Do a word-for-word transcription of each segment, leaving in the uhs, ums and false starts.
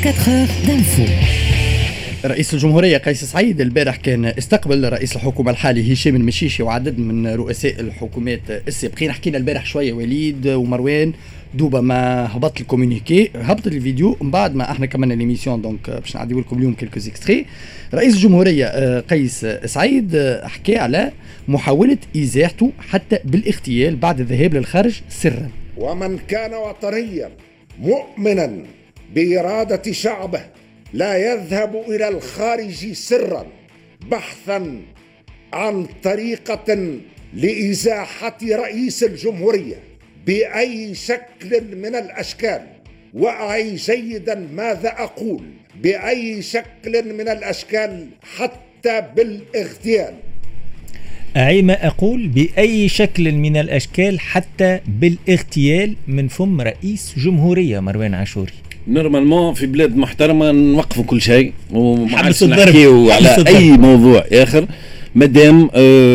vingt-quatre heures d'info. رئيس الجمهورية قيس سعيد البارح كان استقبل رئيس الحكومة الحالي هشام المشيشي وعدد من رؤساء الحكومات السابقين. حكينا البارح شوية وليد ومروان دوبا ما هبط الكومونيكي، هبط الفيديو من بعد ما احنا كملنا ليميسيون، دونك باش نعديو لكم اليوم كلكو اكستري. رئيس الجمهورية قيس سعيد حكى على محاولة إزاحته حتى بالاغتيال بعد الذهاب للخارج سرا. ومن كان وطنيا مؤمنا بإرادة شعبه لا يذهب إلى الخارج سرا بحثا عن طريقة لإزاحة رئيس الجمهورية بأي شكل من الأشكال. وأعي جيدا ماذا أقول، بأي شكل من الأشكال حتى بالاغتيال. أعي ما أقول بأي شكل من الأشكال حتى بالاغتيال من فم رئيس جمهورية مروان عاشوري. نورمالمون في بلاد محترمة نوقفوا كل شيء وما عادش نحكيو على أي موضوع آخر مادام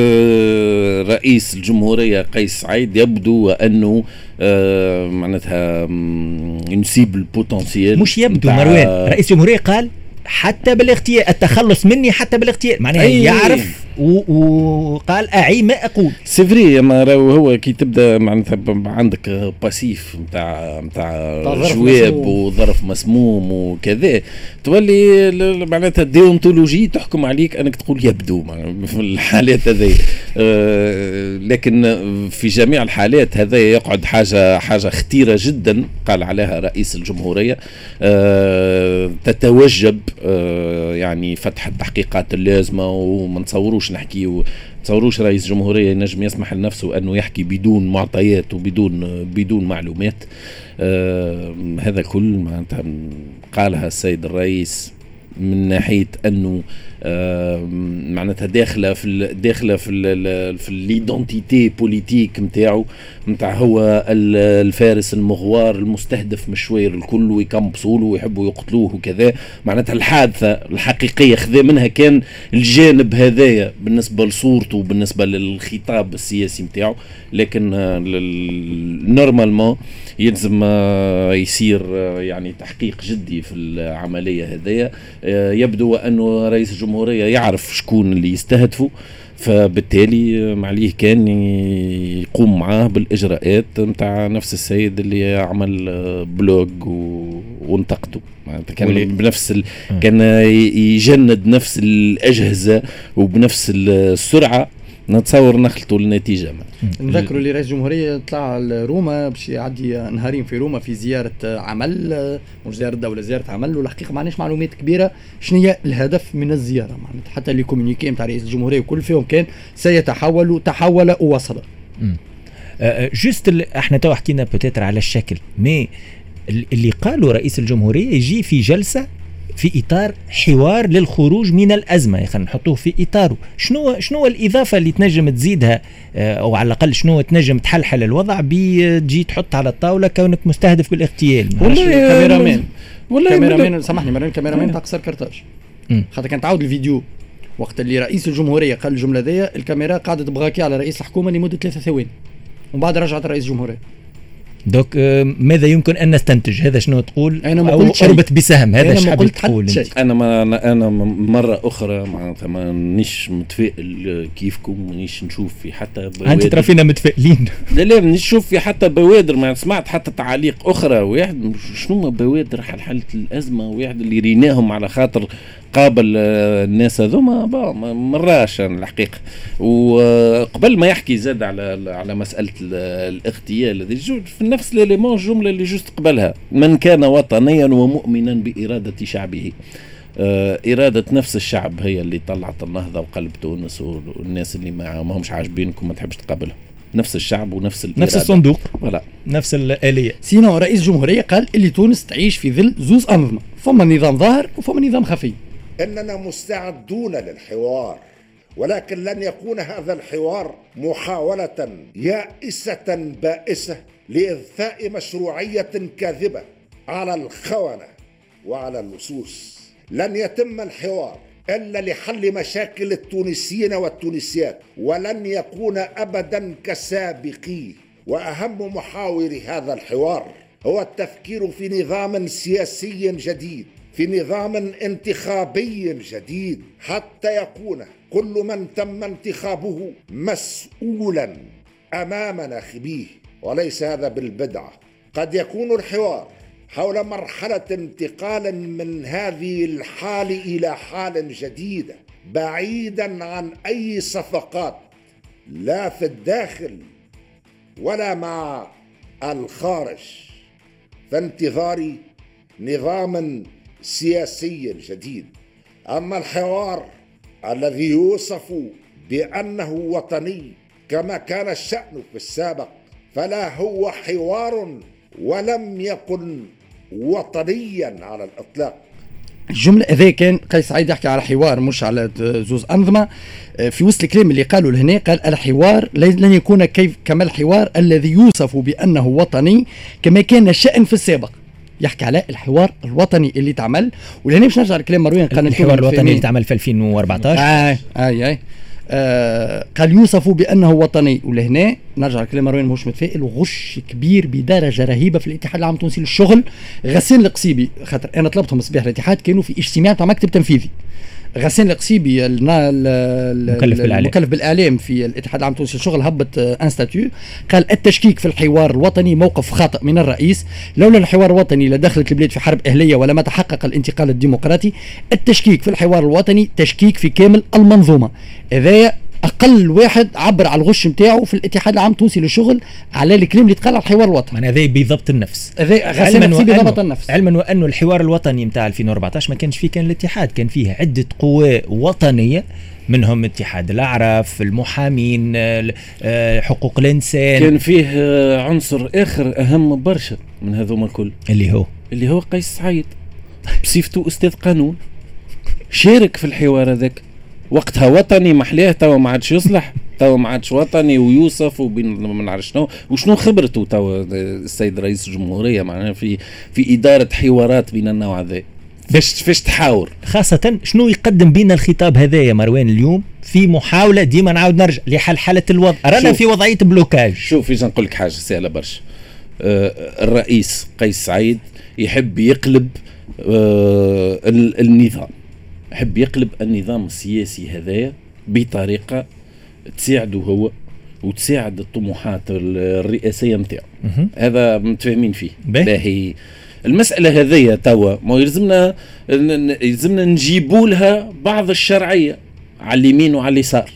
آه رئيس الجمهورية قيس سعيد يبدو أنه آه معناتها ينسيب البوتنسيال. مش يبدو مروان، رئيس الجمهورية قال حتى بالاغتيال، التخلص مني حتى بالاغتيال، معناها يعرف وقال أعي ما أقول. سيفري ما راهو هو كي تبدا معناتها عندك باسيف نتاع نتاع جواب وظرف مسموم وكذا، تولي معناتها ديونتولوجي تحكم عليك انك تقول يبدو في الحالات هذه. أه لكن في جميع الحالات هذا يقعد حاجه حاجه خطيره جدا قال عليها رئيس الجمهوريه. أه تتوجب أه يعني فتح التحقيقات اللازمه، وما نتصوروش نحكي تصوروش رئيس جمهورية ينجم يسمح لنفسه أنه يحكي بدون معطيات وبدون بدون معلومات. آه هذا كل ما قالها السيد الرئيس من ناحية أنه آه معناتها داخلة في داخلة في ال في الايدنتيتي بوليتيك متاعه متاع هو الفارس المغوار المستهدف من الشوير الكل ويكمبصوله ويحبوا يقتلوه وكذا. معناتها الحادثة الحقيقية خذا منها كان الجانب هذايا بالنسبة لصورته وبالنسبة للخطاب السياسي متاعه. لكن آه نورمالمون يلزم آه يصير آه يعني تحقيق جدي في العملية هذايا. آه يبدو أنه رئيس الجمهورية يعرف شكون اللي يستهدفه، فبالتالي معليه كان يقوم معاه بالإجراءات متاع نفس السيد اللي عمل بلوج وانتقده. كان بنفس ال... كان يجند نفس الأجهزة وبنفس السرعة نتصور نخلطوا النتيجة. نذكروا اللي رئيس الجمهورية طلع لروما باش يعدي نهارين في روما في زيارة عمل، مش زيارة دولة، زيارة عمل. والحقيقة ما عندناش معلومات كبيرة شنو هي الهدف من الزيارة، معناتها حتى اللي كومونيكي نتاع رئيس الجمهورية وكل فيهم كان سيتحول تحول ووصل. جست احنا تو حكينا بوتيتر على الشكل، مي اللي قالوا رئيس الجمهورية يجي في جلسة في إطار حوار للخروج من الأزمة، خلينا نحطوه في إطاره. شنو شنو الإضافة اللي تنجم تزيدها، أو على الأقل شنو تنجم تحلحل الوضع بيجي تحط على الطاولة كونك مستهدف بالاغتيال؟ والله كاميرامان والله كاميرامان سامحني مرين كاميرامان تاع قصر كرتاج، خاطر كان تعاود الفيديو وقت اللي رئيس الجمهورية قال الجملة ذي الكاميرا قاعدة تبغاكي على رئيس الحكومة لمدة ثلاثة ثواني ومن بعد رجعت رئيس الجمهورية. دوك ماذا يمكن أن نستنتج؟ هذا شنو تقول؟ أنا ما قلت أربط بسهم، هذا أنا ما قلت تقول انت. أنا ما أنا مرة أخرى معناتها مانيش متفائل كيفكم، مانيش نشوف في حتى بوادر. أنت ترى فينا متفائلين. لا لا مانيش نشوف في حتى بوادر. ما سمعت حتى تعاليق أخرى واحد شنو ما بوادر حل حالة الأزمة واحد اللي ريناهم على خاطر قابل الناس هذوما مراش الحقيقة. وقبل ما يحكي زاد على على مسألة الاغتيال هذه في نفس الاليمون الجملة اللي جست قبلها، من كان وطنيا ومؤمنا بإرادة شعبه. إرادة نفس الشعب هي اللي طلعت النهضة وقلب تونس، والناس اللي ما همش عاجبينكم ما تحبش تقابلها. نفس الشعب ونفس الإرادة. نفس الصندوق ولا نفس الآلية. سينو رئيس الجمهورية قال اللي تونس تعيش في ظل زوز أنظمة، فما نظام ظاهر وفما نظام خفي. إننا مستعدون للحوار، ولكن لن يكون هذا الحوار محاولة يائسة بائسة لإضفاء مشروعية كاذبة على الخونة وعلى اللصوص. لن يتم الحوار إلا لحل مشاكل التونسيين والتونسيات، ولن يكون أبدا كسابقيه. وأهم محاور هذا الحوار هو التفكير في نظام سياسي جديد في نظام انتخابي جديد حتى يكون كل من تم انتخابه مسؤولا أمام ناخبيه، وليس هذا بالبدعة. قد يكون الحوار حول مرحلة انتقال من هذه الحال إلى حال جديدة بعيدا عن أي صفقات لا في الداخل ولا مع الخارج، في انتظار نظام سياسي جديد. أما الحوار الذي يوصف بأنه وطني كما كان الشأن في السابق فلا هو حوار ولم يكن وطنيا على الإطلاق. الجملة إذا كان قيس سعيد يحكي على حوار مش على زوز أنظمة، في وسط الكلام اللي قالوا لهنا قال الحوار لن يكون كيف كما الحوار الذي يوصف بأنه وطني كما كان الشأن في السابق. يحكي على الحوار الوطني اللي تعمل. ولهنا باش نرجع لكلام مروان قال الحوار الوطني اللي تعمل في ألفين وأربعطاش. آه آه آه. آه قال يوصف بأنه وطني. ولهنا نرجع لكلام مروان ماهوش متفائل وغش كبير بدرجة رهيبة في الاتحاد العام التونسي للشغل. غسان القصيبي خاطر أنا طلبتهم الصباح الاتحاد كانوا في اجتماع تاع مكتب تنفيذي. غسان القصيبي المكلف بالإعلام. المكلف بالإعلام في الاتحاد العام التونسي للشغل هبط ان ستاتيو قال التشكيك في الحوار الوطني موقف خاطئ من الرئيس. لولا الحوار الوطني لدخلت البلاد في حرب أهلية ولما تحقق الانتقال الديمقراطي. التشكيك في الحوار الوطني تشكيك في كامل المنظومة. إذا اقل واحد عبر على الغش نتاعو في الاتحاد العام التونسي للشغل على الكلام اللي تقال على الحوار الوطني. هذا بضبط النفس. علما وأنه النفس. علما وانه الحوار الوطني نتاع ألفين وأربعطاش ما كانش فيه كان الاتحاد، كان فيه عده قوى وطنيه منهم اتحاد الاعراف، المحامين، حقوق الانسان. كان فيه عنصر اخر اهم برشا من هذوما الكل اللي هو اللي هو قيس سعيد بصفته استاذ قانون شارك في الحوار هذاك. وقتها وطني محلاه توا ما عادش يصلح، توا ما عادش وطني ويوسف وبين ما نعرف شنو وشنو خبرته توا السيد رئيس الجمهوريه معناها في في اداره حوارات بين النوع هذا. فاش فاش تحاور خاصه شنو يقدم بينا الخطاب هذا يا مروان اليوم في محاوله ديما نعاود نرجع لحلحله الوضع. رانا في وضعيه بلوكاج. شوف اجا نقول لك حاجه سهله برشا. آه الرئيس قيس سعيد يحب يقلب آه النظام، يحب يقلب النظام السياسي هذايا بطريقة تساعده هو وتساعد الطموحات الرئاسية متاعه. هذا متفاهمين فيه. باهي المسألة هذية توا ما يلزمنا يلزمنا نجيبوا لها بعض الشرعية على اليمين وعلى اليسار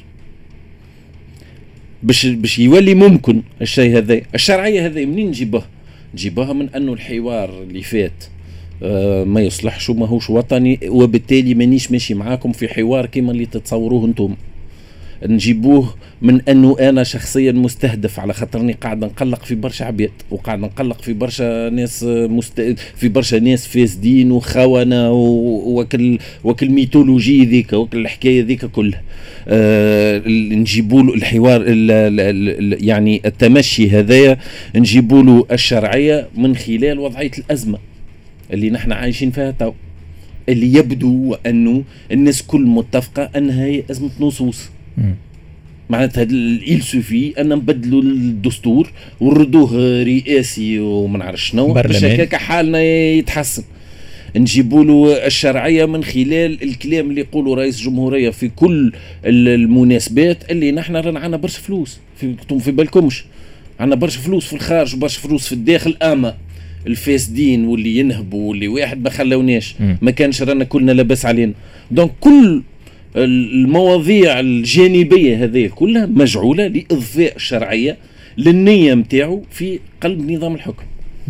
باش باش يولي ممكن الشيء هذا. الشرعية هذه منين نجيبها؟ نجيبها من أنه الحوار اللي فات آه ما يصلحش وما هوش وطني، وبالتالي مانيش ماشي معاكم في حوار كما اللي تتصوروه انتم. نجيبوه من انه انا شخصيا مستهدف على خاطرني قاعد نقلق في برشا عباد وقاعد نقلق في برشا ناس مست... في برشا ناس فاسدين وخونه وكل وكل ميثولوجي ذيك وكل الحكايه ذيك كلها. آه نجيبوا له الحوار ال ال ال يعني التمشي هذايا نجيبوا له الشرعيه من خلال وضعيه الازمه اللي نحن عايشين فيها تو، اللي يبدو أنه الناس كل متفقة أنها هي أزمة نصوص. معناتها il suffit أن نبدلوا الدستور ونردوه رئاسي وما نعرف شنو باش هكاك حالنا يتحسن. نجيبوا له الشرعية من خلال الكلام اللي يقوله رئيس الجمهورية في كل المناسبات اللي نحن رانا عنا برشا فلوس في في بالكمش، عنا برشا فلوس في الخارج وبرشا فلوس في الداخل. أما الفاسدين واللي ينهبوا واللي واحد ما خلوناش ما كانش رانا كلنا لاباس علينا. دونك كل المواضيع الجانبيه هذه كلها مجعوله لاضفاء الشرعيه للنيه متاعو في قلب نظام الحكم.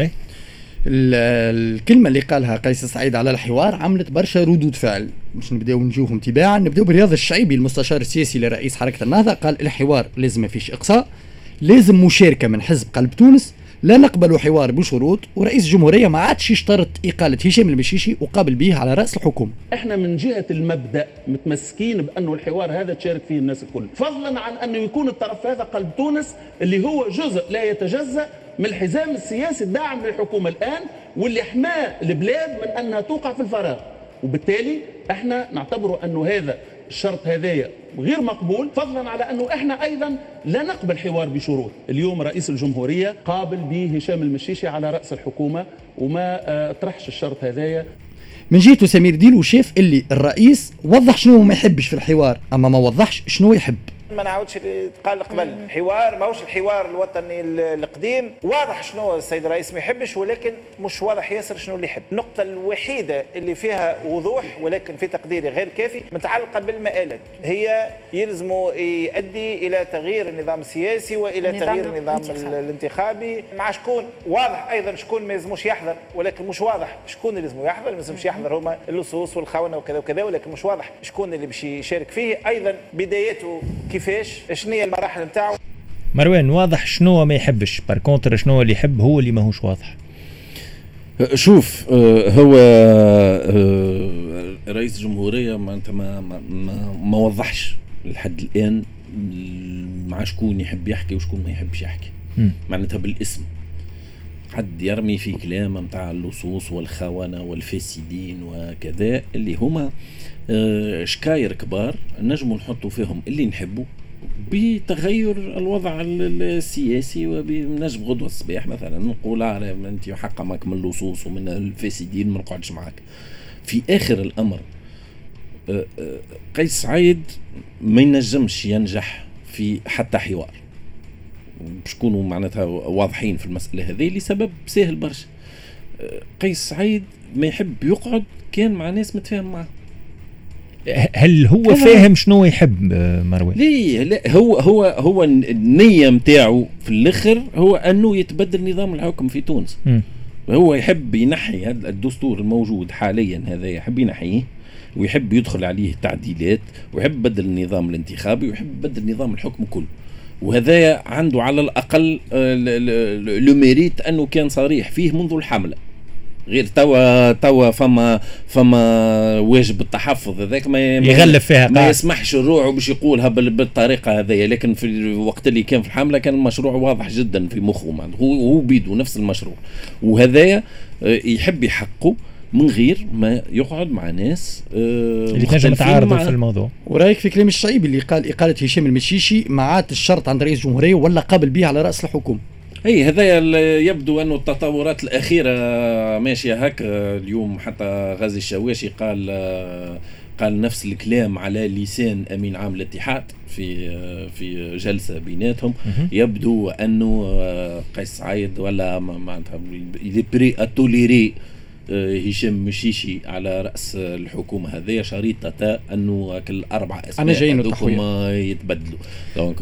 الكلمه اللي قالها قيس سعيد على الحوار عملت برشا ردود فعل. مش نبداو نجوهم تباعا. نبداو برياض الشعيبي المستشار السياسي لرئيس حركه النهضه قال الحوار لازم ما فيش اقصاء، لازم مشاركه من حزب قلب تونس، لا نقبل حوار بشروط. ورئيس الجمهورية ما عادش يشترط إقالة هشام المشيشي وقابل به على رأس الحكومة. احنا من جهة المبدأ متمسكين بأنه الحوار هذا تشارك فيه الناس الكل، فضلا عن أنه يكون الطرف هذا قلب تونس اللي هو جزء لا يتجزأ من الحزام السياسي الداعم للحكومة الآن واللي حماه البلاد من أنها توقع في الفراغ. وبالتالي احنا نعتبره أنه هذا الشرط هذايا غير مقبول، فضلا على أنه إحنا أيضا لا نقبل حوار بشروط. اليوم رئيس الجمهورية قابل به هشام المشيشي على رأس الحكومة وما اه طرحش الشرط هذايا. من جهته سمير ديلو شاف اللي الرئيس وضح شنو ما يحبش في الحوار، اما ما وضحش شنو يحب. ما نعاودش اللي قال قبل، الحوار ماهوش الحوار الوطني القديم، واضح شنو السيد الرئيس ما يحبش، ولكن مش واضح ياسر شنو اللي يحب. النقطة الوحيدة اللي فيها وضوح ولكن في تقديري غير كافي متعلقة بالمآلات، هي يلزم يؤدي إلى تغيير النظام السياسي وإلى النظام تغيير النظام الانتخابي. الانتخابي مع شكون واضح أيضا شكون ما يلزموش يحضر، ولكن مش واضح شكون اللي لازم يحضر. ما لازمش يحضر هما اللصوص والخونة وكذا وكذا، ولكن مش واضح شكون اللي باش يشارك فيه. أيضا بدايته كيفاش، شنو هي المراحل نتاعو. مروان واضح شنو ما يحبش، بار كونتر شنو اللي يحب هو اللي ماهوش واضح. شوف هو رئيس الجمهورية ما ما ما, ما وضحش لحد الآن مع شكون يحب يحكي وشكون ما يحبش يحكي، معناتها بالاسم حد يرمي في كلام متاع اللصوص والخونة والفاسدين وكذا اللي هما شكاير كبار نجموا نحطوا فيهم اللي نحبوا بتغير الوضع السياسي، وبنجم غدوة الصباح مثلا نقول انت حقمك من اللصوص ومن الفاسدين ما نقعدش معك. في اخر الامر قيس سعيد ما ينجمش ينجح في حتى حوار، باش نكونوا معناتها واضحين في المسألة هذه لسبب سهل برشا. قيس سعيد ما يحب يقعد كان مع ناس متفاهم معه. هل هو فاهم شنو يحب مروان؟ ليه لا، هو هو هو النية متاعه في الاخر هو انه يتبدل نظام الحكم في تونس. م. هو يحب ينحي هذا الدستور الموجود حاليا، هذا يحب ينحيه ويحب يدخل عليه تعديلات ويحب يبدل النظام الانتخابي ويحب يبدل نظام الحكم كله. وهذا عنده على الاقل لو ميريت انه كان صريح فيه منذ الحمله، غير توا توا فما فما واجب التحفظ هذاك ما يغلف فيها ما يسمحش الروح باش يقولها بالطريقه هذه. لكن في الوقت اللي كان في الحمله كان المشروع واضح جدا في مخه، هو هو بيدو نفس المشروع، وهذا يحب يحقه من غير ما يقعد مع ناس اللي تنجم تعارضوا في الموضوع. ورايك في كلام الشعيب اللي قال اقاله هشام المشيشي ما عاد الشرط عند رئيس الجمهوريه ولا قابل به على راس الحكومه؟ اي هذا يبدو انه التطورات الاخيره ماشيه هكا. اليوم حتى غازي الشواشي قال قال نفس الكلام على لسان امين عام الاتحاد في في جلسه بيناتهم. يبدو انه قيس سعيد ولا معناتها بري اتوليري هشام مشيشي على راس الحكومه هذه شريطه انه كل اربع اسماء يتبدلوا. دونك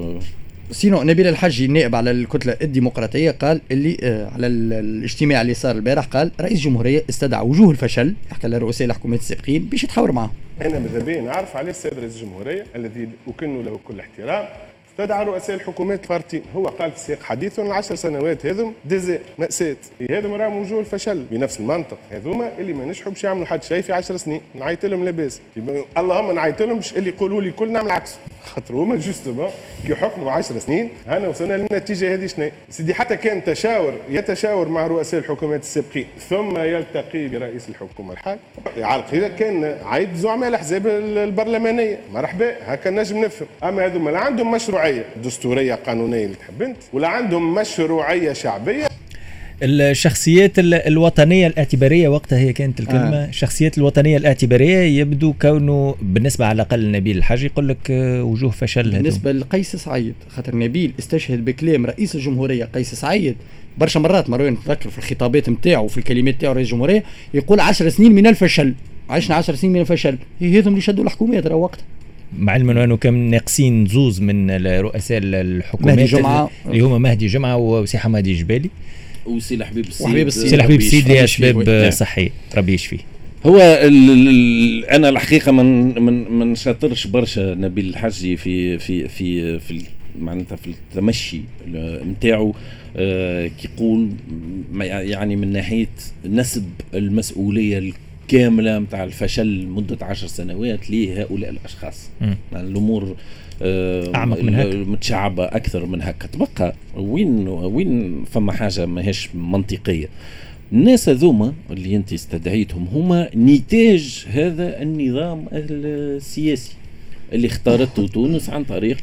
سينو نبيل الحجي النائب على الكتله الديمقراطيه قال اللي آه على الاجتماع اللي صار البارح قال رئيس الجمهوريه استدعى وجوه الفشل حتى لرؤساء الحكومات السابقين باش يتحاور معهم. انا ماذا بيا نعرف عليه السيد رئيس الجمهوريه الذي اكن له كل احترام استدعى رؤساء الحكومات الفارتين. هو قال في سياق حديثه العشر سنوات هذم دزاء مأساة، هذم راهم وجوه الفشل بنفس المنطق. هذوما اللي ما نجحوا باش يعملوا حد شيء في عشر سنين نعيط لهم لاباس، اللهم نعيط لهم باش اللي يقولوا لي كل نعمل عكسه، خاطر هما جوستومون كي حكموا عشر سنين هنا وصلنا للنتيجه هذه. شنو سيدي حتى كان تشاور يتشاور مع رؤساء الحكومات السابقين ثم يلتقي برئيس الحكومه الحالي، عارف كان عيد زعماء الاحزاب البرلمانيه مرحبا هكا نجم نفهم. اما هذوما لا عندهم مشروعيه دستوريه قانونيه اللي تحب انت ولا عندهم مشروعيه شعبيه. الشخصيات الوطنيه الاعتباريه وقتها هي كانت الكلمه آه. الشخصيات الوطنيه الاعتباريه يبدو كونه بالنسبه على الاقل نبيل الحاج يقول لك وجوه فشل. بالنسبه لقيس سعيد خاطر نبيل استشهد بكلام رئيس الجمهوريه قيس سعيد برشا مرات مروان نتذكر في الخطابات نتاعو وفي الكلمات نتاعو رئيس الجمهوريه يقول عشر سنين من الفشل، عشنا عشر سنين من الفشل، هي هذم اللي شدوا الحكومات راه وقتها. مع علم انه كان ناقصين زوز من رؤساء الحكومات اللي هما مهدي جمعه وسي حمادي جبالي وسي حبيب السيد. وحبيب السيد سي حبيب السيد يا شباب صحي ربي يشفيه. هو ال ال انا الحقيقه من من من شاطرش برشا نبيل الحجي في في في في معناتها في التمشي نتاعو آه كيقول يعني من ناحيه نسب المسؤوليه كامله نتاع الفشل مده عشر سنوات لهؤلاء الاشخاص. يعني الامور اعمق من هكا متشعبه اكثر من هكا. تبقى وين وين فما حاجه ماهيش منطقيه. الناس هذوما اللي انت استدعيتهم هما نتاج هذا النظام السياسي اللي اختارته تونس عن طريق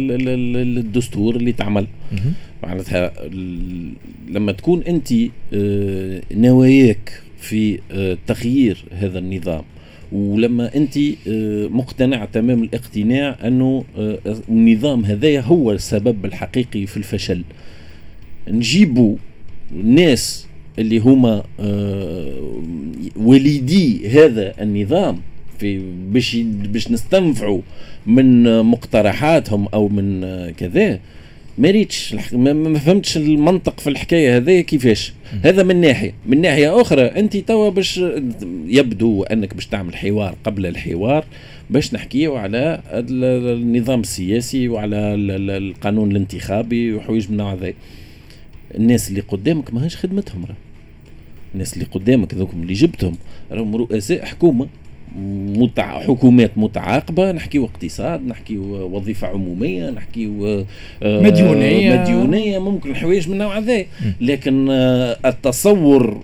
الدستور اللي تعمل. معناتها لما تكون انت نواياك في تغيير هذا النظام. ولما أنت مقتنع تمام الاقتناع أنه النظام هذا هو السبب الحقيقي في الفشل، نجيبوا الناس اللي هما وليدي هذا النظام في باش باش نستنفعوا من مقترحاتهم أو من كذا، ما ريتش ما فهمتش المنطق في الحكايه هذه كيفاش. هذا من ناحيه. من ناحيه اخرى انت توا باش يبدو انك باش تعمل حوار قبل الحوار باش نحكيو على النظام السياسي وعلى القانون الانتخابي وحوايج من نوع ذا. الناس اللي قدامك ماهيش خدمتهم، الناس اللي قدامك ذوكم اللي جبتهم راهم رؤساء حكومه متع... حكومات متعاقبة، نحكيو اقتصاد، نحكيو وظيفة عمومية، نحكيو آه مديونية مديونية ممكن حوايج من نوع ذا. لكن آه التصور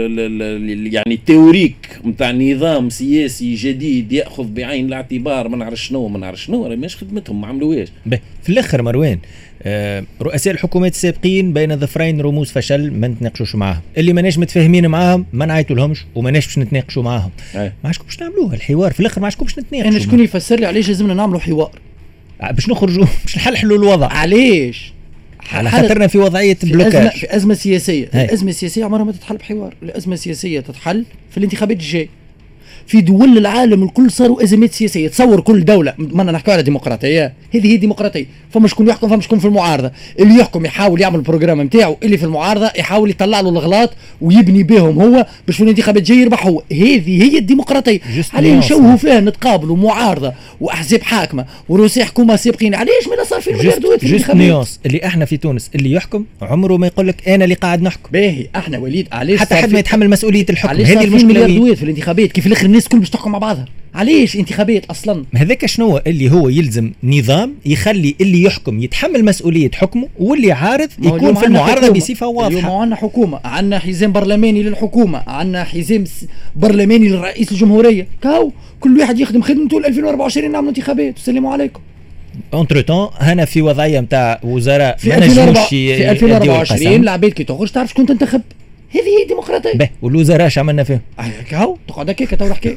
يعني التيوريك متاع نظام سياسي جديد يأخذ بعين الاعتبار ما نعرف شنو ما نعرف شنو راه ماش خدمتهم، ما عملوهاش. في الآخر مروان آه رؤساء الحكومات السابقين بين ظفرين رموز فشل ما نتناقشوش معاهم، اللي ماناش متفاهمين معاهم ما نعيطوا لهمش وماناش باش نتناقشوا معاهم. ما عادش باش نعملوها الحوار في الاخر، ما عادش باش نتناقشوا. انا شكون يفسر لي علاش لازمنا نعملوا حوار باش نخرجوا باش نحلحلوا الوضع؟ علاش؟ على خاطرنا في وضعيه بلوكاج، في ازمه سياسيه. هاي. الازمه السياسيه عمرها ما تتحل بحوار، الازمه السياسيه تتحل في الانتخابات الجاي. في دول العالم الكل صاروا ازمات سياسيه. تصور كل دوله، ما نحكوا على ديمقراطيه، هذه هي ديمقراطيه، فما شكون يحكم فما شكون في المعارضه، اللي يحكم يحاول يعمل البروجرام نتاعو، اللي في المعارضه يحاول يطلع له الغلط ويبني بهم هو باش في الانتخابات الجايه يربح هو. هذه هي الديمقراطيه. عليه نشوهوا فيها نتقابلوا معارضه واحزاب حاكمه ورؤساء حكومه سابقين. علاش ما صار في الملياردوات في الانتخابات؟ اللي احنا في تونس اللي يحكم عمره ما يقول لك انا اللي قاعد نحكم. باهي احنا وليد علاش حتى حد ما يتحمل مسؤوليه الحكم؟ هذه المشكله في الانتخابات. كيف الاخر الناس كل باش تحكم مع بعضها؟ علاش انتخابات اصلا؟ هذاك شنو اللي هو يلزم نظام يخلي اللي يحكم يتحمل مسؤوليه حكمه واللي عارض يكون في المعارضه بصفه واضحه. اليوم عندنا حكومه، عندنا حزام برلماني للحكومه، عندنا حزام برلماني للرئيس الجمهوريه، كاو كل واحد يخدم خدمته. ألفين وأربعة وعشرين نعملوا انتخابات والسلام عليكم. اونتر تون هنا في وضعيه نتاع وزراء في ألفين وأربعة وعشرين العباد كي تخرج تعرف شكون تنتخب. هذه هي الديمقراطيه. به والوزراء اش عملنا فيهم؟ كاو تقعد هكاك تو حكايه.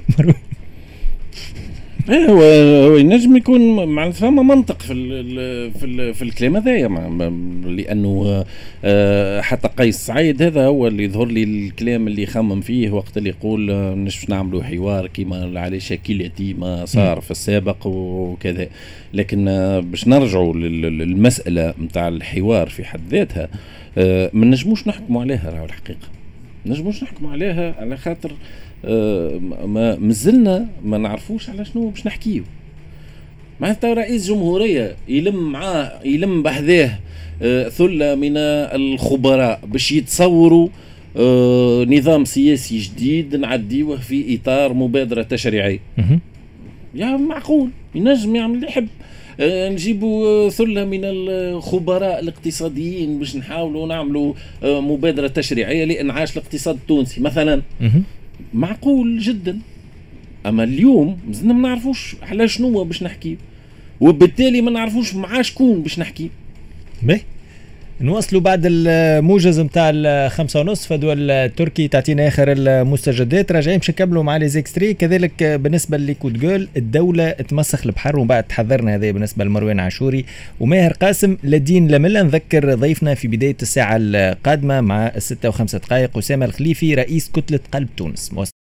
ايه هو هو ينجم يكون مع فما منطق في ال في ال في الكلام هذايا، لانه حتى قيس سعيد هذا هو اللي يظهر لي الكلام اللي يخمم فيه وقت اللي يقول مش نعملوا حوار كيما على شكلتي ما صار في السابق وكذا. لكن باش نرجعوا للمساله نتاع الحوار في حد ذاتها، ما نجموش نحكموا عليها راهو الحقيقه، ما نجموش نحكموا عليها على خاطر أه ما مازلنا ما نعرفوش على شنو باش نحكيو. معناتها رئيس جمهورية يلم معاه يلم بحذاه أه ثلة من الخبراء باش يتصوروا أه نظام سياسي جديد نعديوه في إطار مبادرة تشريعية. يا معقول ينجم يعمل اللي يحب. أه نجيبوا ثلة من الخبراء الاقتصاديين باش نحاولوا نعملوا أه مبادرة تشريعية لإنعاش الاقتصاد التونسي مثلا. معقول جدا. اما اليوم مازلنا ما نعرفوش على شنو باش نحكي، وبالتالي ما نعرفوش مع شكون باش نحكي. باهي نواصلوا بعد الموجز نتاع الخمسة ونص فدول تركي تعطينا اخر المستجدات. راجعين باش نكملوا مع لي زيكستري. كذلك بالنسبه لكود جول الدوله تمسخ البحر ومن بعد تحذرنا هذا بالنسبه لمروان عاشوري وماهر قاسم. لدين لملا نذكر ضيفنا في بدايه الساعه القادمه مع الستة وخمسة دقائق أسامة الخليفي رئيس كتله قلب تونس.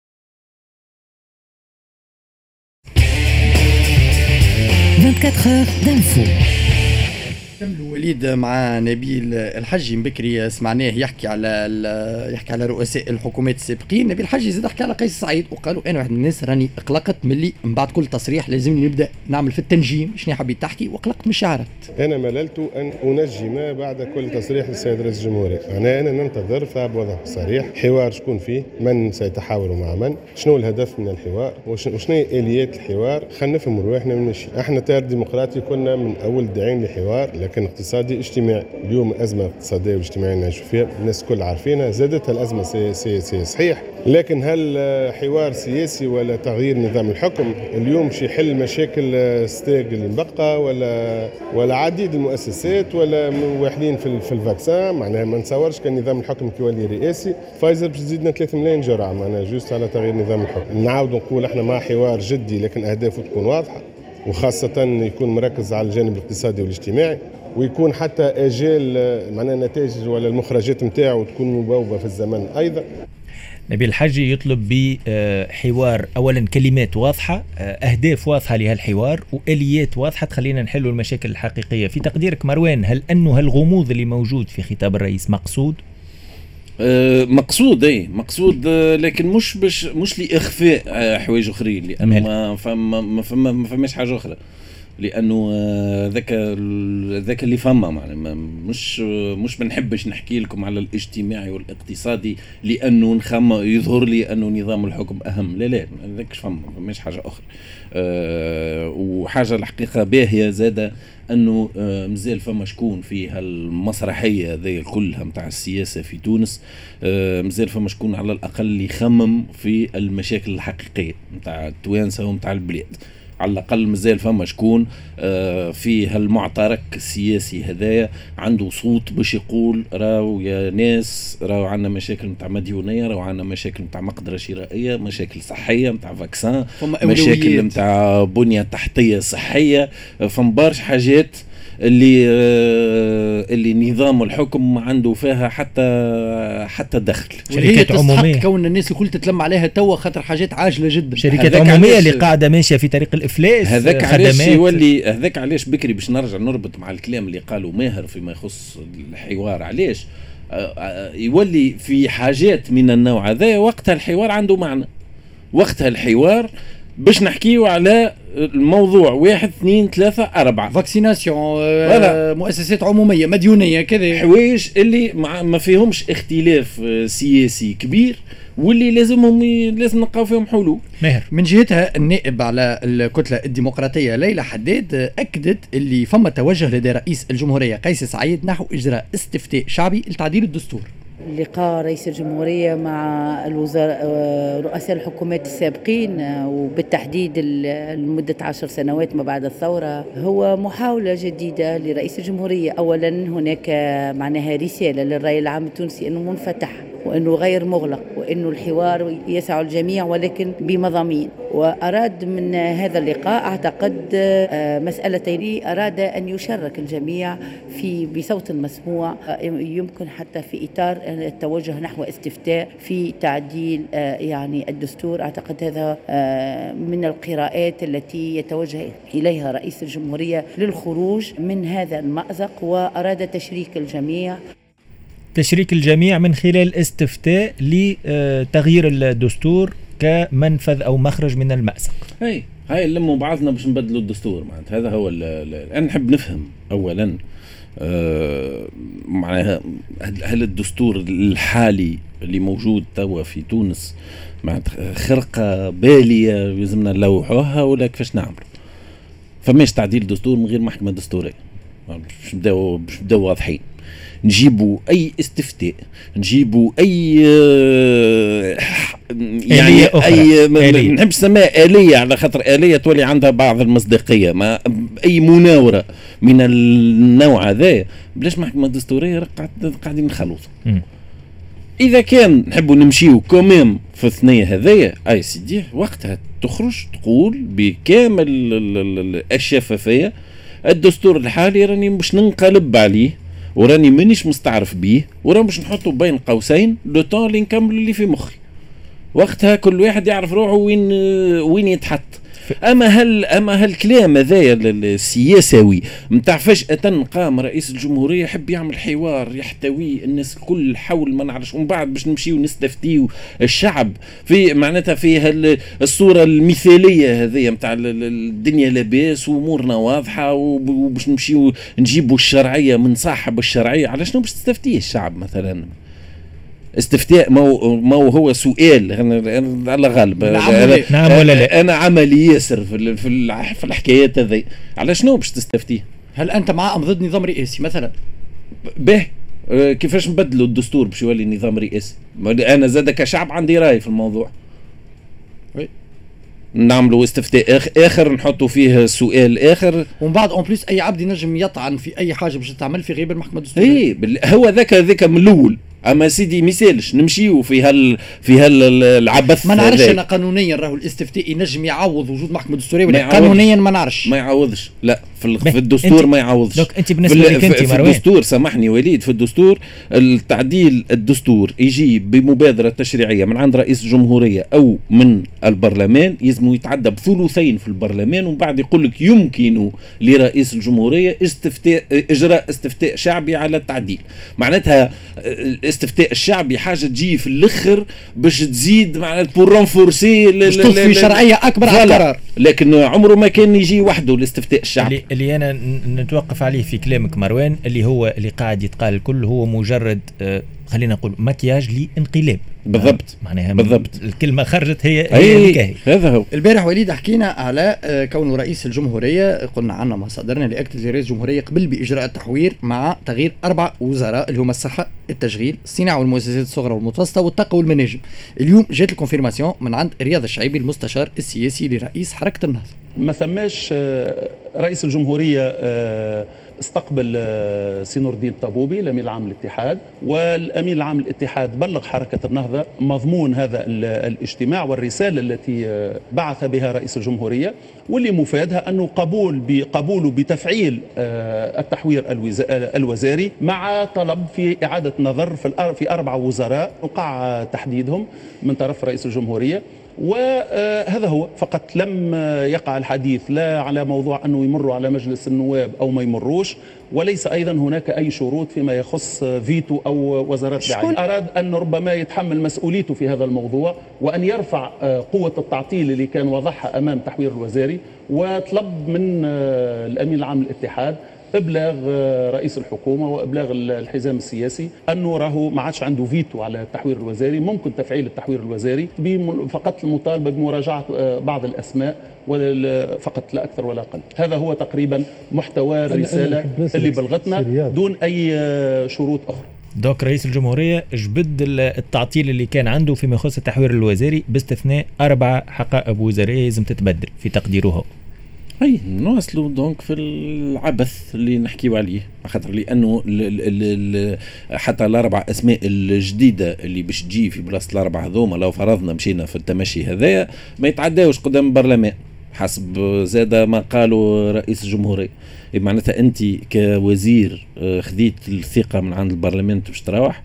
أربعة وعشرين دانفو. كملوا وليد مع نبيل الحجي. من بكري سمعناه يحكي على يحكي على رؤساء الحكومات السابقين. نبيل الحجي زاد حكى على قيس سعيد وقالوا انا واحد من الناس راني اقلقت ملي من بعد كل تصريح لازمني نبدا نعمل في التنجيم شنو حبيت تحكي وقلقت من الشعارات. انا مللت ان انجم بعد كل تصريح للسيد رئيس الجمهوريه. انا انا ننتظر بوضع صريح حوار شكون فيه، من سيتحاور مع من، شنو الهدف من الحوار وشنو اليات الحوار. خلينا نفهموا رواحنا من ماشي احنا تيار ديمقراطي كنا من اول داعين لحوار، لكن اقتصادي اجتماعي. اليوم الازمه الاقتصاديه والاجتماعيه اللي نعيشوا فيها الناس الكل عارفينها، زادتها الازمه السياسيه صحيح، لكن هل حوار سياسي ولا تغيير نظام الحكم اليوم شي يحل مشاكل ستاج اللي مبقى ولا ولا عديد المؤسسات ولا واحدين في في الفاكسان؟ معناها ما نتصورش كان نظام الحكم كي يولي رئاسي فايزر باش تزيدنا ثلاثة ملايين جرعه، معناها جوست على تغيير نظام الحكم. نعاود نقول احنا مع حوار جدي لكن اهدافه تكون واضحه، وخاصه يكون مركز على الجانب الاقتصادي والاجتماعي، ويكون حتى اجال معناها النتائج ولا المخرجات نتاعو تكون مبوبه في الزمن ايضا. نبيل الحاجي يطلب بحوار اولا كلمات واضحه، اهداف واضحه لهالحوار واليات واضحه تخلينا نحلوا المشاكل الحقيقيه. في تقديرك مروان، هل انه هالغموض اللي موجود في خطاب الرئيس مقصود؟ أه مقصود اي مقصود، لكن مش بش مش لاخفاء حوايج اخرين، لانه ما فما ما فما ما فماش حاجه اخرى، لانه ذاك ذاك اللي فما معناها مش مش بنحبش نحكي لكم على الاجتماعي والاقتصادي لانه نخم يظهر لي انه نظام الحكم اهم، لا لا ذاك فما مش حاجه اخرى. أه وحاجه الحقيقه باهيه زاده انه أه مازال فما شكون في هالمسرحيه ذي كلها نتاع السياسه في تونس، أه مازال فما شكون على الاقل يخمم في المشاكل الحقيقيه نتاع التوانسه ونتاع البلاد. على الأقل مازال فما شكون آه في هالمعترك السياسي هدايا عنده صوت باش يقول راو يا ناس راو عندنا مشاكل متاع مديونية، راو عندنا مشاكل متاع مقدرة شرائية، مشاكل صحية متاع فاكسان، مشاكل متاع بنية تحتية صحية، فما برشا حاجات اللي آه اللي نظام الحكم عنده فيها حتى حتى دخل. شركات عموميه كون الناس الكل تتلم عليها توا خاطر حاجات عاجله جدا، شركات عموميه اللي قاعده ماشيه في طريق الافلاس. هذاك علاش يولي هذاك علاش بكري باش نرجع نربط مع الكلام اللي قالوا ماهر فيما يخص الحوار، علاش آه يولي في حاجات من النوع هذا وقتها الحوار عنده معنى. وقتها الحوار باش نحكيو على الموضوع واحد اثنين ثلاثة أربعة، فاكسيناسيون، آه مؤسسات عمومية، مديونية، كذا حوايج اللي ما فيهمش اختلاف سياسي كبير واللي لازمهم لازم نلقاو فيهم حلول. ماهر من جهتها النائب على الكتلة الديمقراطية ليلى حداد أكدت اللي فما توجه لدى رئيس الجمهورية قيس سعيد نحو إجراء استفتاء شعبي لتعديل الدستور. لقاء رئيس الجمهورية مع الوزراء رؤساء الحكومات السابقين وبالتحديد لمدة عشر سنوات ما بعد الثورة هو محاولة جديدة لرئيس الجمهورية. أولا هناك معناها رسالة للرأي العام التونسي أنه منفتح وأنه غير مغلق وأنه الحوار يسع الجميع ولكن بمضامين. وأراد من هذا اللقاء أعتقد مسألتين، أراد أن يشارك الجميع في بصوت مسموع، يمكن حتى في إطار التوجه نحو استفتاء في تعديل يعني الدستور. أعتقد هذا من القراءات التي يتوجه إليها رئيس الجمهورية للخروج من هذا المأزق، وأراد تشريك الجميع تشريك الجميع من خلال استفتاء لتغيير الدستور كمنفذ أو مخرج من المأزق. هاي هاي نلموا بعضنا باش نبدلوا الدستور، معناتها هذا هو. أنا نحب نفهم أولا آه معناها هل الدستور الحالي اللي موجود توا في تونس معناتها خرقة بالية يلزمنا نلوحوها ولا كيفاش نعملوا؟ فماش تعديل دستور من غير محكمة دستورية، باش نبداو باش نبداو واضحين. نجيبوا اي استفتاء، نجيبوا اي يعني اي ما نحبش نسميها آلية على خاطر آلية تولي عندها بعض المصداقية، ما اي مناورة من النوع هذا بلاش محكمة دستورية قاعدين نخلط. اذا كان نحبوا نمشيو كوميم في الثنية هذايا اي سيدي وقتها تخرج تقول بكامل الشفافية الدستور الحالي راني مش ننقلب عليه وراني مانيش مستعرف بيه وراني مش نحطه بين قوسين لو طون اللي نكمل اللي في مخي. وقتها كل واحد يعرف روحه وين وين يتحط. اما هل اما هالكلام هذايا السياسوي نتاع فجأة قام رئيس الجمهورية يحب يعمل حوار يحتوي الناس الكل حول ما نعرفش ومن بعد باش نمشيو نستفتيو الشعب في معناتها في الصورة المثالية هذيا نتاع الدنيا لاباس وامورنا واضحة وباش نمشيو نجيبوا الشرعية من صاحب الشرعية. على شنو باش تستفتيه الشعب مثلا؟ استفتاء ما ما هو سؤال على غالب نعم ولا لا. انا عملي ياسر في في الحكايات هذي على شنو باش تستفتيه؟ هل انت مع ام ضد نظام رئاسي مثلا؟ به كيفاش نبدلوا الدستور باش يولي نظام رئاسي؟ انا زاد كشعب عندي راي في الموضوع. وي. نعملوا استفتاء اخر نحطوا فيه سؤال اخر، ومن بعد اون بليس اي عبد ينجم يطعن في اي حاجه باش تعمل في غياب المحكمه الدستوريه. اي بال... هو ذاك ذاك من الاول. اما سيدي مثالش نمشيو في هال في هالعبث. ما نعرفش انا قانونيا راهو الاستفتاء ينجم يعوض وجود محكمه دستوريه ولا قانونيا ما نعرفش. ما يعوضش، لا في, في الدستور ما يعوضش. دوك انت بالنسبه لك انت في مروان الدستور، سامحني وليد، في الدستور التعديل الدستور يجي بمبادره تشريعيه من عند رئيس الجمهوريه او من البرلمان، يلزم يتعدى بثلثين في البرلمان، ومن بعد يقول لك يمكن لرئيس الجمهوريه استفتاء اجراء استفتاء شعبي على التعديل. معناتها الاستفتاء الشعبي حاجه تجي في الاخر باش تزيد معناتها بور رونفورسي باش تضفي شرعيه اكبر على القرار، لكن عمره ما كان يجي وحده الاستفتاء الشعبي. اللي, اللي انا نتوقف عليه في كلامك مروان، اللي هو اللي قاعد يتقال الكل هو مجرد آه خلينا نقول مكياج لانقلاب. بالضبط. معناها بالضبط الكلمه خرجت هي هي هذا هو. البارح وليد حكينا على كونه رئيس الجمهوريه، قلنا عنا مصادرنا اللي اكدت رئيس الجمهوريه قبل باجراء التحوير مع تغيير اربع وزراء اللي هما الصحه، التشغيل، الصناعه والمؤسسات الصغرى والمتوسطه، والطاقه والمناجم. اليوم جات الكونفيرماسيون من عند رياض الشعيبي المستشار السياسي لرئيس حركه النهضه. ما ثماش رئيس الجمهوريه استقبل سي نور الدين الطبوبي الامين العام للاتحاد، والامين العام للاتحاد بلغ حركه النهضه مضمون هذا الاجتماع والرساله التي بعث بها رئيس الجمهوريه، واللي مفادها انه قبول بقبوله بتفعيل التحوير الوزاري مع طلب في اعاده نظر في اربع وزراء وقع تحديدهم من طرف رئيس الجمهوريه. وهذا هو فقط، لم يقع الحديث لا على موضوع أنه يمروا على مجلس النواب أو ما يمروش، وليس أيضا هناك أي شروط فيما يخص فيتو أو وزارات بعين. أراد أن ربما يتحمل مسؤوليته في هذا الموضوع وأن يرفع قوة التعطيل اللي كان وضعها أمام تحوير الوزاري، وطلب من الأمين العام للاتحاد ابلاغ رئيس الحكومه وابلاغ الحزام السياسي انه راهو ما عادش عنده فيتو على التحوير الوزاري، ممكن تفعيل التحوير الوزاري فقط المطالبه بمراجعه بعض الاسماء فقط لا اكثر ولا اقل. هذا هو تقريبا محتوى الرساله اللي بلغتنا دون اي شروط اخرى. دوك رئيس الجمهوريه جبد التعطيل اللي كان عنده فيما يخص التحوير الوزاري باستثناء اربع حقائب وزاريه لازم تتبدل في تقديره. اي نواصلوا دونك في العبث اللي نحكيو عليه، خاطر لانه ال ال ال حتى الاربع اسماء الجديده اللي باش تجي في بلاصه الاربع هذوما لو فرضنا مشينا في التمشي هذايا ما يتعداوش قدام البرلمان حسب زاد ما قالوا رئيس الجمهوريه. معناتها انت كوزير خذيت الثقه من عند البرلمان باش تروح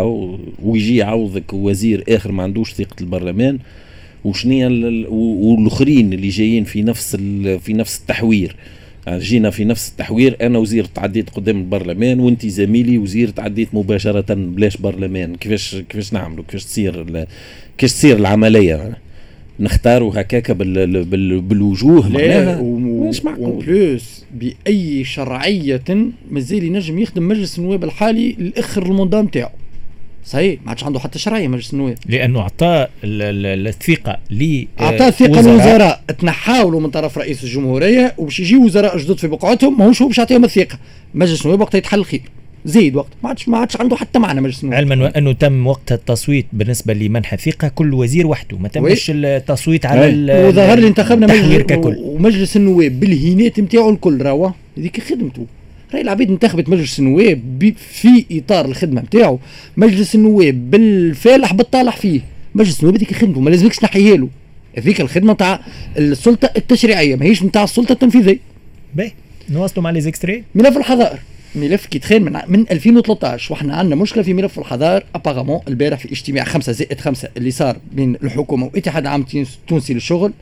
ويجي يعوضك وزير اخر ما عندوش ثقه البرلمان، وشنيا والاخرين اللي جايين في نفس في نفس التحوير. يعني جينا في نفس التحوير، انا وزير تعديت قدام البرلمان وانت زميلي وزير تعديت مباشره بلاش برلمان. كيفاش كيفاش نعملوا؟ كيفاش تصير كيفاش تصير العمليه؟ نختاروا هكاك بال بال بالوجوه معناها مش معقول. بلوس باي شرعيه مازال ينجم يخدم مجلس النواب الحالي لاخر المنظم تاعو. صحيح ما عادش عنده حتى شرعيه مجلس النواب، لانه اعطى الثقه ل اعطى الثقه للوزراء تنحاولوا من طرف رئيس الجمهوريه وباش يجي وزراء جدد في بقعتهم، ماهوش هو باش يعطيهم الثقه. مجلس النواب وقتها يتحل خير زيد وقت ما عادش ما عادش عنده حتى معنى مجلس النواب. علما انه تم وقت التصويت بالنسبه لمنح الثقه كل وزير وحده، ما تمش التصويت على وظهر لي انتخبنا مجلس ككل ومجلس النواب بالهينات نتاعو الكل راهو هذيك خدمته. راهي العبيد انتخبت مجلس النواب في اطار الخدمه نتاعو، مجلس النواب بالفالح بالطالح فيه، مجلس النواب هذيك خدمته ما لازمكش تنحيها له، هذيك الخدمه نتاع السلطه التشريعيه ماهيش نتاع السلطه التنفيذيه. باهي نواصلوا مع لي زيكستري. ملف الحظائر، ملف كي تخيل من من ألفين وثلاثة عشر واحنا عندنا مشكله في ملف الحظائر. ابارامون البارح في اجتماع خمسة زائد خمسة اللي صار بين الحكومه والاتحاد العام التونسي للشغل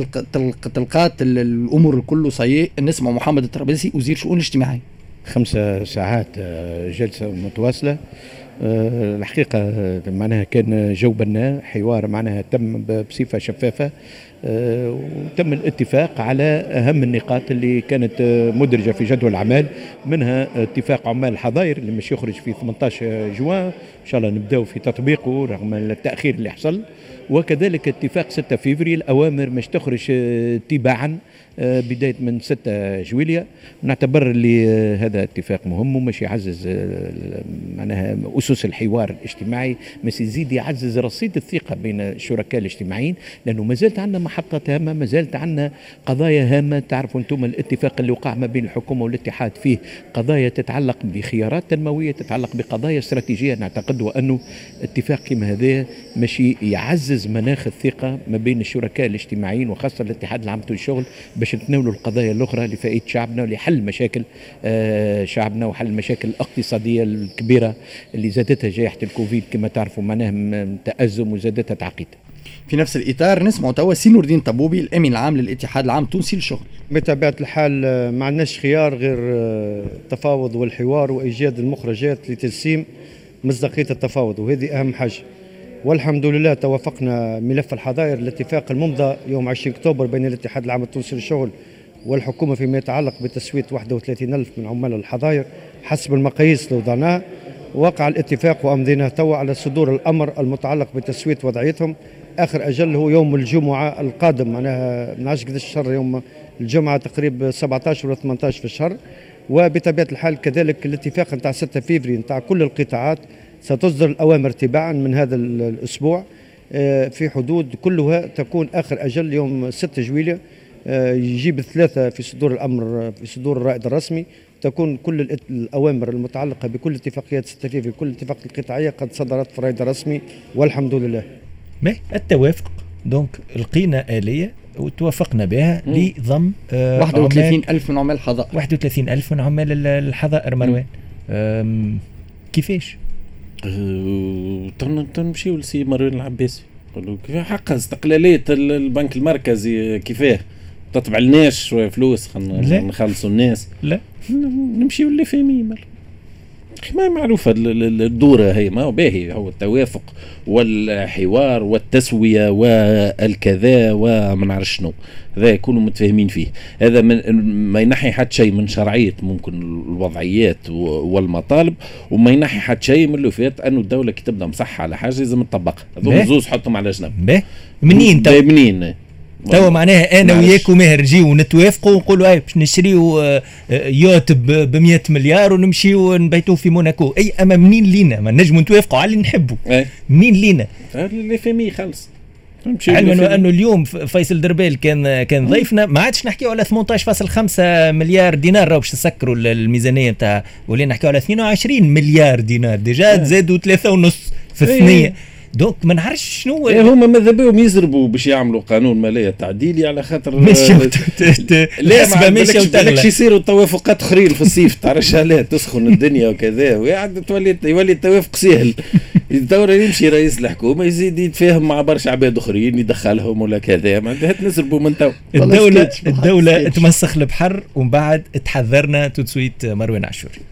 تلقات الامور الكل صحيح. نسمع محمد الترابلسي وزير شؤون الاجتماعيه. خمسة ساعات جلسة متواصلة أه الحقيقة معناها كان جو بناء، حوار معناها تم بصفة شفافة، أه وتم الاتفاق على أهم النقاط اللي كانت مدرجة في جدول الأعمال، منها اتفاق عمال الحظاير اللي مش يخرج في ثمانية عشر جوان، إن شاء الله نبدأ في تطبيقه رغم التأخير اللي حصل، وكذلك اتفاق ستة فيفري الأوامر مش تخرج تباعا بداية من ستة جويلية. نعتبر اللي هذا اتفاق مهم ومش يعزز معناها أسس الحوار الاجتماعي، بس يزيد يعزز رصيد الثقة بين الشركاء الاجتماعيين، لأنه ما زالت عندنا محطات هامة، ما زالت عندنا قضايا هامة. تعرفوا أنتم الاتفاق اللي وقع ما بين الحكومة والاتحاد فيه قضايا تتعلق بخيارات تنموية، تتعلق بقضايا استراتيجية. نعتقد وأنه اتفاق كما هذا ماشي يعزز مناخ الثقة ما بين الشركاء الاجتماعيين وخاصة الاتحاد العام للشغل باش نتناولوا القضايا الأخرى لفائدة شعبنا ولحل مشاكل آه شعبنا وحل المشاكل الاقتصادية الكبيرة اللي زادتها جائحة الكوفيد كما تعرفوا معناها تأزم وزادتها تعقيد. في نفس الإطار نسمع توا سي نور الدين طبوبي الأمين العام للاتحاد العام التونسي للشغل. بطبيعة الحال ما عندناش خيار غير التفاوض والحوار وإيجاد المخرجات لتجسيم مصداقية التفاوض، وهذه أهم حاجة. والحمد لله توافقنا ملف الحظائر الاتفاق الممضى يوم عشرين أكتوبر بين الاتحاد العام التونسي للشغل والحكومة فيما يتعلق بتسوية واحد وثلاثين ألف من عمال الحظائر حسب المقاييس اللي وضعناها. وقع الاتفاق وأمضيناه توا على صدور الأمر المتعلق بتسوية وضعيتهم. آخر أجل هو يوم الجمعة القادم، معناها من عشرة قداش الشهر، يوم الجمعة تقريبا سبعة عشر ولا ثمانية عشر في الشهر. وبطبيعة الحال كذلك الاتفاق نتاع ستة فيفري نتاع كل القطاعات ستصدر الأوامر تباعا من هذا الأسبوع في حدود كلها تكون آخر أجل يوم ستة جويلية. يجيب الثلاثة في صدور الأمر في صدور الرائد الرسمي، تكون كل الأوامر المتعلقة بكل اتفاقيات ستة فيفري كل اتفاقات القطاعية قد صدرت في الرائد الرسمي والحمد لله. ما التوافق دونك لقينا آلية وتوافقنا بها لضم آه واحد وثلاثين ألف من عمال الحظائر واحد وثلاثين ألف من عمال الحظائر. مروان كيفاش؟ أه تنمشيو لسي مروان العباسي نقولوا كيف حق استقلالية البنك المركزي، كيفاه تطبع لناش شوية فلوس خلنا نخلصوا الناس، لا نمشيو اللي فاهمين ما معروفة الدورة هي، ما هو باهي هو التوافق والحوار والتسوية والكذا وما نعرف شنو، هذا يكونوا متفاهمين فيه. هذا من ما ينحي حد شيء من شرعية ممكن الوضعيات والمطالب، وما ينحي حد شيء من اللي فات انه الدولة كي تبدا مصحة على حاجة لازم تطبقها. هذول زوز حطهم على جنب. منين تو منين توا معناها انا وياك وماهر نجيو ونتوافقوا ونقولوا اي باش نشريو يوت ب مئة مليار ونمشيو نبيتوه في موناكو، اي اما منين لينا ما نجموا نتوافقوا على اللي نحبوا؟ منين لينا؟ اللي فهمي خلص. علما انه اليوم فيصل دربال كان كان ضيفنا، ما عادش نحكيو على ثمانية عشر فاصلة خمسة مليار دينار راهو باش تسكروا الميزانيه نتاع، ولينا نحكيو على اثنين وعشرين مليار دينار ديجا زادوا ثلاثة ونص في الثنيه. دونك ما نعرفش شنو إيه هما ماذا بهم يزربوا باش يعملوا قانون ماليه تعديلي على خاطر ماشي لا ماشي وتغلى يصيروا توافقات اخرين في الصيف تاع رشالات تسخن الدنيا وكذا، ويعد تولي يولي التوافق سهل. الدوره يمشي رئيس الحكومه يزيد يتفاهم مع برشا عباد اخرين يدخلهم ولا كذا، ما نزربوا من تو. الدوله الدوله تمسخ البحر ومن بعد تحذرنا تسويت مروان عاشوري.